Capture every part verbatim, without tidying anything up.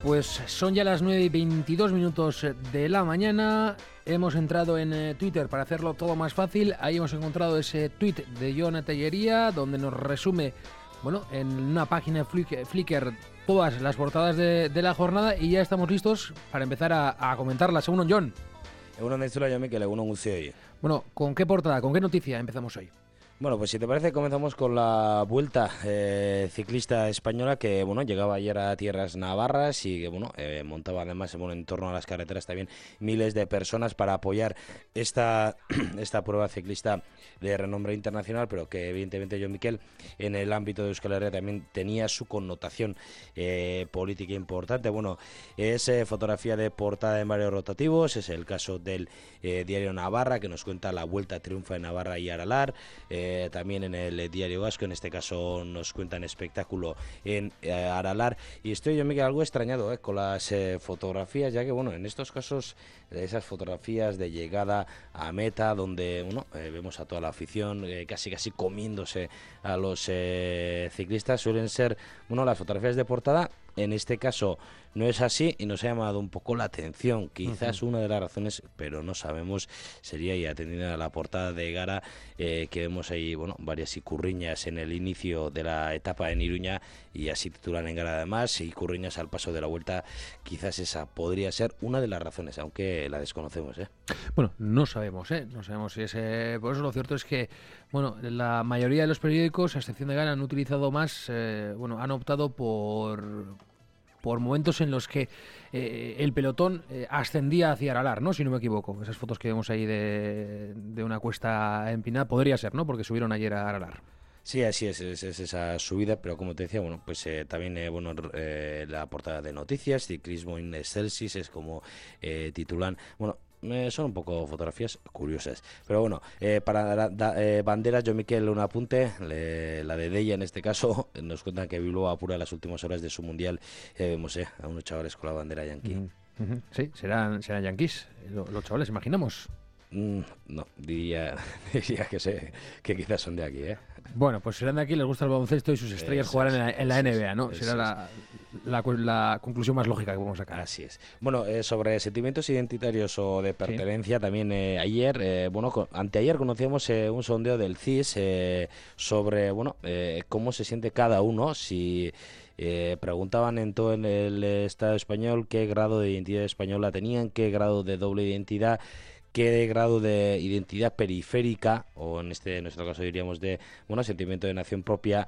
Pues son ya las nueve y veintidós minutos de la mañana. Hemos entrado en eh, Twitter para hacerlo todo más fácil. Ahí hemos encontrado ese tweet de Jon Tellería, donde nos resume, bueno, en una página de Flickr, Flickr todas las portadas de, de la jornada, y ya estamos listos para empezar a, a comentarlas. Según Jon. Egunon daitzula, Jon Mikel, egunon guztioi. Bueno, ¿con qué portada, con qué noticia empezamos hoy? Bueno, pues si te parece comenzamos con la Vuelta eh, ciclista española que, bueno, llegaba ayer a tierras navarras y que, bueno, eh, montaba además, bueno, en torno a las carreteras también miles de personas para apoyar esta, esta prueba ciclista de renombre internacional, pero que evidentemente, Jon Mikel, en el ámbito de Euskal Herria también tenía su connotación eh, política importante. Bueno, es eh, fotografía de portada en varios rotativos, es el caso del eh, diario Navarra, que nos cuenta la Vuelta Triunfa en Navarra y Aralar. Eh, también en el Diario Vasco, en este caso nos cuentan espectáculo en eh, Aralar, y estoy yo, Miguel, algo extrañado eh, con las eh, fotografías, ya que, bueno, en estos casos, esas fotografías de llegada a meta, donde, bueno, eh, vemos a toda la afición eh, casi casi comiéndose a los eh, ciclistas, suelen ser, bueno, las fotografías de portada. En este caso no es así y nos ha llamado un poco la atención. Quizás uh-huh. una de las razones, pero no sabemos, sería, y atendiendo a la portada de Gara, eh, que vemos ahí, bueno, varias icurriñas en el inicio de la etapa en Iruña, y así titulan en Gara además, icurriñas al paso de la Vuelta. Quizás esa podría ser una de las razones, aunque la desconocemos, ¿eh? Bueno, no sabemos, ¿eh? No sabemos si es... Eh, por eso lo cierto es que, bueno, la mayoría de los periódicos, a excepción de Gara, han utilizado más, eh, bueno, han optado por... por momentos en los que eh, el pelotón eh, ascendía hacia Aralar, ¿no? Si no me equivoco. Esas fotos que vemos ahí de, de una cuesta empinada, podría ser, ¿no? Porque subieron ayer a Aralar. Sí, así es, es, es esa subida, pero como te decía, bueno, pues eh, también, eh, bueno, eh, la portada de noticias, Ciclismo in Excelsis, es como eh, titulan, bueno, Eh, son un poco fotografías curiosas, pero bueno, eh, para da, da, eh, banderas, Jon Mikel, un apunte, le, la de Deia en este caso, nos cuentan que Bilbao apura las últimas horas de su mundial, eh, vemos eh, a unos chavales con la bandera yanqui. Uh-huh, uh-huh. Sí, serán, serán yanquis, los, los chavales, imaginamos. Mm, no, diría, diría que sé, que quizás son de aquí, ¿eh? Bueno, pues serán de aquí, les gusta el baloncesto y sus estrellas eso jugarán es, en la, en la N B A, ¿no? Eso Será la, la, la conclusión más lógica que podemos sacar. Así es. Bueno, eh, sobre sentimientos identitarios o de pertenencia, sí. también eh, ayer, eh, bueno, con, anteayer conocíamos eh, un sondeo del C I S eh, sobre, bueno, eh, cómo se siente cada uno, si... Eh, preguntaban en todo en el Estado español qué grado de identidad española tenían, qué grado de doble identidad, qué grado de identidad periférica, o en este en nuestro caso diríamos de, bueno, sentimiento de nación propia,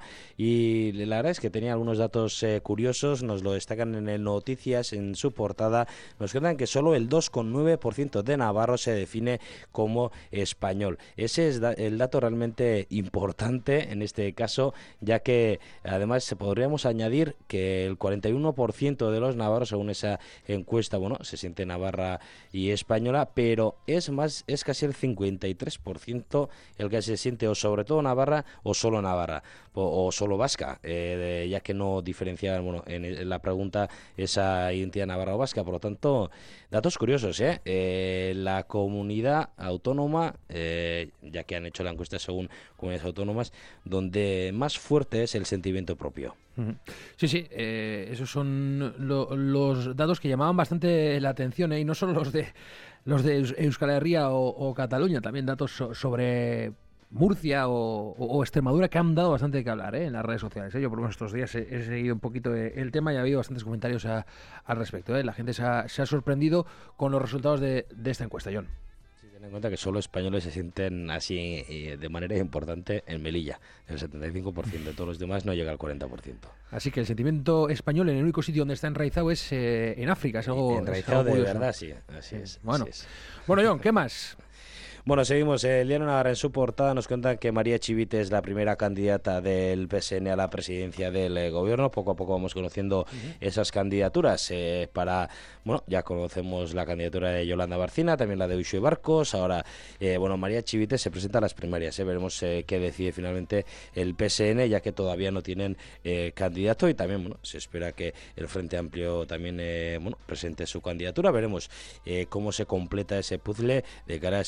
y la verdad es que tenía algunos datos eh, curiosos, nos lo destacan en el Noticias, en su portada, nos cuentan que solo el dos coma nueve por ciento de navarros se define como español. Ese es da- el dato realmente importante en este caso, ya que además podríamos añadir que el cuarenta y uno por ciento de los navarros, según esa encuesta, bueno, se siente navarra y española, pero es más, es casi el cincuenta y tres por ciento el que se siente o sobre todo navarra o solo navarra o, o solo vasca, eh, de, ya que no diferenciaban, bueno, en, en la pregunta esa identidad navarra o vasca. Por lo tanto, datos curiosos, ¿eh? Eh, la comunidad autónoma, eh, ya que han hecho la encuesta según comunidades autónomas, donde más fuerte es el sentimiento propio. Sí, sí, eh, esos son lo, los datos que llamaban bastante la atención, ¿eh? Y no solo los de los de Euskal Herria o, o Cataluña, también datos so, sobre Murcia o, o, o Extremadura, que han dado bastante que hablar, ¿eh? En las redes sociales, ¿eh? Yo por lo menos estos días he, he seguido un poquito el tema y ha habido bastantes comentarios a, al respecto, ¿eh? La gente se ha, se ha sorprendido con los resultados de, de esta encuesta, Jon. Ten en cuenta que solo españoles se sienten así eh, de manera importante en Melilla. El setenta y cinco por ciento de todos los demás no llega al cuarenta por ciento. Así que el sentimiento español en el único sitio donde está enraizado es eh, en África. Es algo, enraizado es algo de verdad, sí. Así es. Bueno, así es. Bueno, Jon, ¿qué más? Bueno, seguimos. El diario Navarra en su portada nos cuenta que María Chivite es la primera candidata del P S N a la presidencia del eh, gobierno. Poco a poco vamos conociendo uh-huh. esas candidaturas. Eh, para, bueno, ya conocemos la candidatura de Yolanda Barcina, también la de Uxue Barcos. Ahora, eh, bueno, María Chivite se presenta a las primarias. Eh. Veremos eh, qué decide finalmente el P S N, ya que todavía no tienen eh, candidato, y también, bueno, se espera que el Frente Amplio también, eh, bueno, presente su candidatura. Veremos eh, cómo se completa ese puzzle de cara a esas elecciones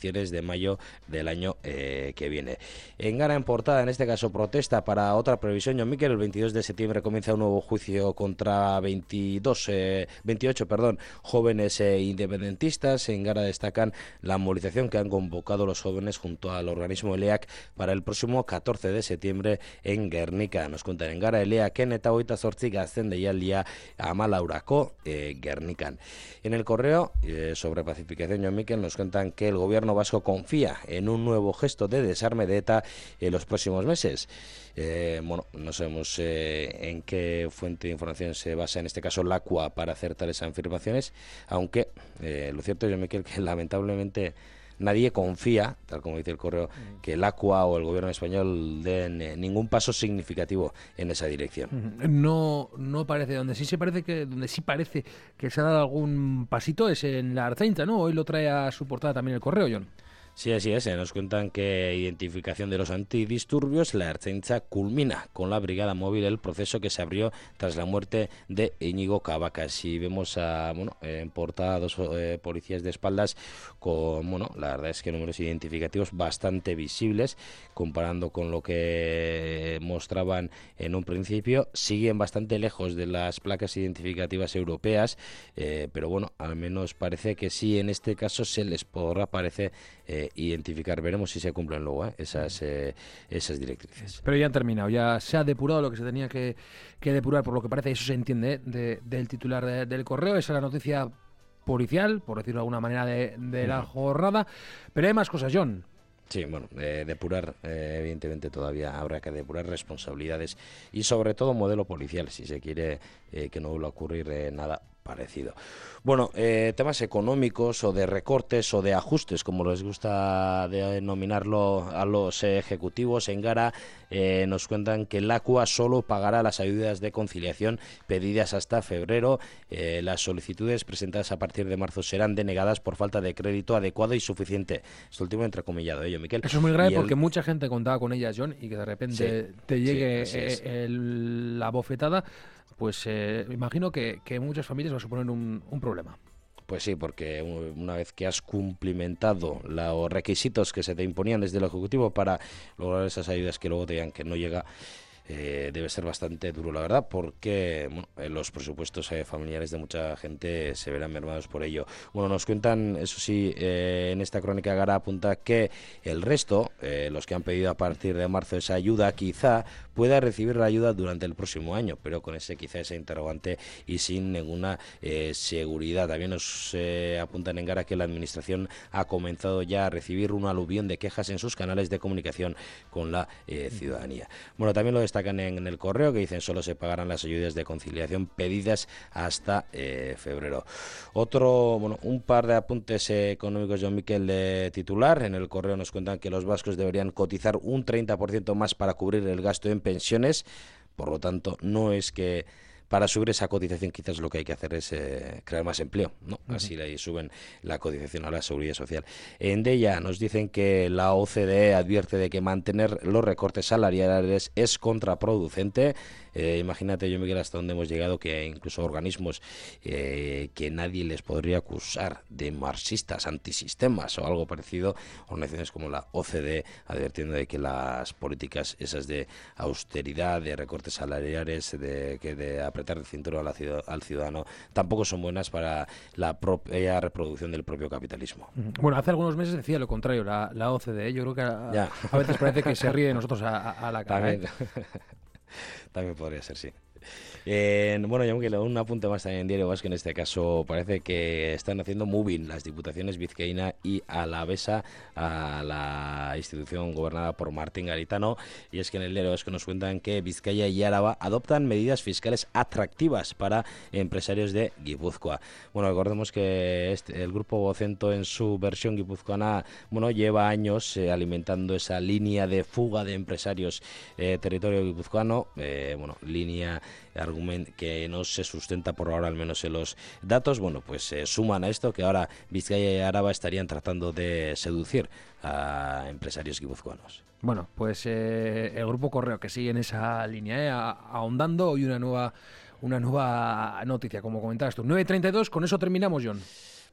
elecciones de mayo del año eh, que viene. En Gara en portada, en este caso protesta para otra previsión. John Miquel, el veintidós de septiembre comienza un nuevo juicio contra veintidós, eh, veintiocho perdón, jóvenes eh, independentistas. En Gara destacan la movilización que han convocado los jóvenes junto al organismo ELEAC para el próximo catorce de septiembre en Guernica. Nos cuentan en Gara ELEAC en eta hogeita zortzi gazten deialdia hamalaurako eh, Guernican. En el correo eh, sobre pacificación, John Miquel, nos cuentan que el gobierno vasco confía en un nuevo gesto de desarme de ETA en los próximos meses. Eh, bueno, no sabemos eh, en qué fuente de información se basa en este caso la C U A para hacer tales afirmaciones, aunque eh, lo cierto es, John Miquel, que lamentablemente nadie confía, tal como dice el correo, que la C U A o el gobierno español den eh, ningún paso significativo en esa dirección. No, no parece. Donde sí se parece que, donde sí parece que se ha dado algún pasito es en la Ertzaintza, ¿no? Hoy lo trae a su portada también el correo, John. Sí, así es. Nos cuentan que identificación de los antidisturbios, la Ertzaintza culmina con la brigada móvil el proceso que se abrió tras la muerte de Íñigo Cavacas. Y vemos a, bueno, en portada dos eh, policías de espaldas con, bueno, la verdad es que números identificativos bastante visibles comparando con lo que mostraban en un principio. Siguen bastante lejos de las placas identificativas europeas, eh, pero bueno, al menos parece que sí, en este caso se les podrá parecer eh, identificar. Veremos si se cumplen luego ¿eh? esas eh, esas directrices. Pero ya han terminado, ya se ha depurado lo que se tenía que, que depurar, por lo que parece, eso se entiende ¿eh? de, del titular de, del correo. Esa es la noticia policial, por decirlo de alguna manera, de, de la jornada. Pero hay más cosas, John. Sí, bueno, eh, depurar, eh, evidentemente todavía habrá que depurar responsabilidades y sobre todo modelo policial, si se quiere eh, que no vuelva a ocurrir eh, nada parecido. Bueno, eh, temas económicos o de recortes o de ajustes, como les gusta denominarlo a los eh, ejecutivos. En Gara eh, nos cuentan que la C U A solo pagará las ayudas de conciliación pedidas hasta febrero. Eh, las solicitudes presentadas a partir de marzo serán denegadas por falta de crédito adecuado y suficiente. Esto último entrecomillado, ¿eh, Miquel? Eso es muy grave y porque el... mucha gente contaba con ellas, John, y que de repente sí, te llegue sí, eh, el, la bofetada. Pues eh, imagino que, que muchas familias va a suponer un, un problema. Pues sí, porque una vez que has cumplimentado los requisitos que se te imponían desde el Ejecutivo para lograr esas ayudas que luego te digan que no llega, eh, debe ser bastante duro, la verdad, porque bueno, los presupuestos eh, familiares de mucha gente se verán mermados por ello. Bueno, nos cuentan, eso sí, eh, en esta crónica Gara apunta que el resto, eh, los que han pedido a partir de marzo esa ayuda, quizá pueda recibir la ayuda durante el próximo año, pero con ese quizá esa interrogante y sin ninguna eh, seguridad. También nos eh, apuntan en Gara que la Administración ha comenzado ya a recibir un aluvión de quejas en sus canales de comunicación con la eh, ciudadanía. Bueno, también lo destacan en, en el correo, que dicen solo se pagarán las ayudas de conciliación pedidas hasta eh, febrero. Otro, bueno, un par de apuntes eh, económicos, John Miquel, de titular. En el correo nos cuentan que los vascos deberían cotizar un treinta por ciento más para cubrir el gasto en pensiones, por lo tanto no es que para subir esa cotización quizás lo que hay que hacer es eh, crear más empleo, ¿no? Uh-huh. Así le suben la cotización a la seguridad social. En Della nos dicen que la O C D E advierte de que mantener los recortes salariales es contraproducente. Eh, imagínate, yo Miguel, hasta dónde hemos llegado, que incluso organismos eh, que nadie les podría acusar de marxistas, antisistemas o algo parecido, organizaciones como la O C D E advirtiendo de que las políticas esas de austeridad, de recortes salariales, de que de apretar el cinturón al ciudadano, tampoco son buenas para la propia reproducción del propio capitalismo. Bueno, hace algunos meses decía lo contrario la, la O C D E. Yo creo que a, a veces parece que se ríe de nosotros a, a la cara. También, ¿eh? También podría ser, sí. Eh, bueno, ya un apunte más también en Diario Vasco, en este caso parece que están haciendo moving las diputaciones vizcaína y alavesa a la institución gobernada por Martín Garitano, y es que en el Diario Vasco nos cuentan que Vizcaya y Álava adoptan medidas fiscales atractivas para empresarios de Guipúzcoa. Bueno, recordemos que este, el grupo Vocento en su versión guipuzcoana, bueno, lleva años eh, alimentando esa línea de fuga de empresarios eh, territorio guipuzcoano, eh, bueno, línea argument que no se sustenta por ahora, al menos en los datos. Bueno, pues se eh, suman a esto que ahora Vizcaya y Araba estarían tratando de seducir a empresarios guipuzcoanos. Bueno, pues eh, el Grupo Correo que sigue en esa línea, eh, ahondando hoy una nueva, una nueva noticia, como comentabas tú. nueve treinta y dos, con eso terminamos, John.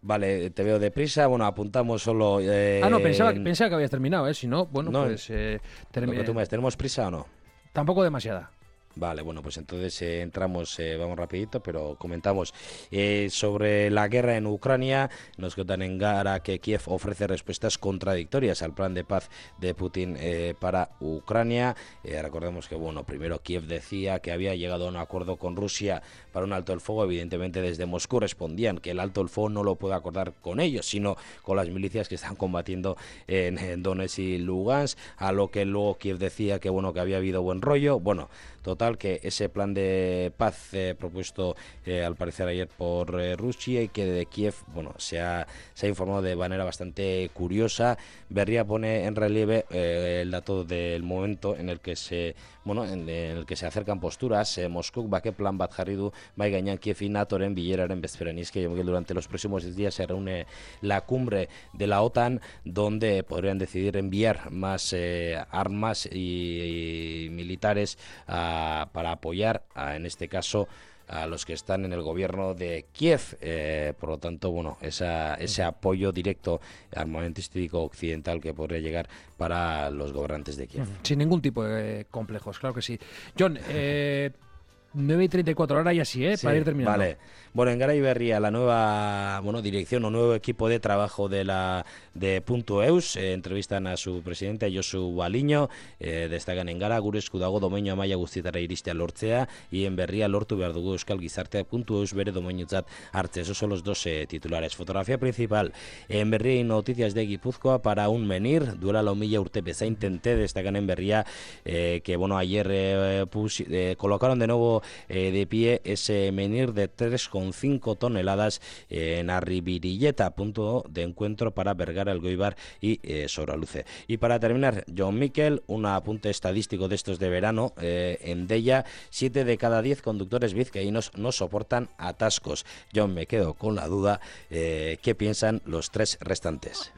Vale, te veo deprisa. Bueno, apuntamos solo... Eh, ah, no, pensaba, pensaba que habías terminado, ¿eh? Si no, bueno, no, pues... Eh, lo que tú me dices, ¿tenemos prisa o no? Tampoco demasiada. Vale, bueno, pues entonces eh, entramos, eh, vamos rapidito, pero comentamos eh, sobre la guerra en Ucrania. Nos cuentan en Gara que Kiev ofrece respuestas contradictorias al plan de paz de Putin eh, para Ucrania. Eh, recordemos que, bueno, primero Kiev decía que había llegado a un acuerdo con Rusia para un alto el fuego. Evidentemente desde Moscú respondían que el alto el fuego no lo puede acordar con ellos, sino con las milicias que están combatiendo en, en Donetsk y Lugansk, a lo que luego Kiev decía que, bueno, que había habido buen rollo. Bueno, total, que ese plan de paz eh, propuesto eh, al parecer ayer por eh, Rusia y que de Kiev, bueno, se ha, se ha informado de manera bastante curiosa. Berria pone en relieve eh, el dato del momento en el que se, bueno, en, en el que se acercan posturas. Eh, Moscú bake plan bat jarri du bai gainean Kiev y natoren bileraren bezperan. Y es que durante los próximos días se reúne la cumbre de la OTAN, donde podrían decidir enviar más eh, armas y, y militares a, para apoyar, a, en este caso, a los que están en el gobierno de Kiev. Eh, por lo tanto, bueno, esa, ese apoyo directo armamentístico occidental que podría llegar para los gobernantes de Kiev. Sin ningún tipo de complejos, claro que sí. John, eh, nueve y treinta y cuatro, ahora ya sí, ¿eh? Sí, para ir terminando. Vale. Bueno, en Garay Berria, la nueva bueno dirección o nuevo equipo de trabajo de la de Punto Eus, eh, entrevistan a su presidente, Josu Baliño, eh, destacan en Gara, gure esku dago domeinu amaia guztietara iristea lortzea, y en Berria lortu behar dugu Euskal Gizartea Punto Eus bere domeinutzat hartzea. Esos son los dos eh, titulares. Fotografía principal, en Berria y noticias de Guipúzcoa para un menir, duela la milla urte bezain tente, destacan en Berria eh, que, bueno, ayer eh, pus, eh, colocaron de nuevo eh, de pie ese menir de tres coma cinco toneladas eh, en Arribirilleta, punto de encuentro para Vergara, Elgoibar y eh, Soraluce. Y para terminar, John Miquel, un apunte estadístico de estos de verano, eh, en Deia, siete de cada diez conductores vizcaínos no soportan atascos. Yo me quedo con la duda, eh, ¿qué piensan los tres restantes?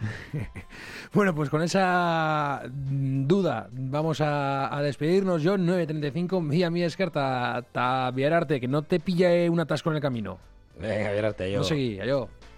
Bueno, pues con esa duda vamos a, a despedirnos. John, nueve treinta y cinco, mía mi escarta, ta viararte, que no te pille un atasco en el camino. Venga, viararte yo. No seguí, yo.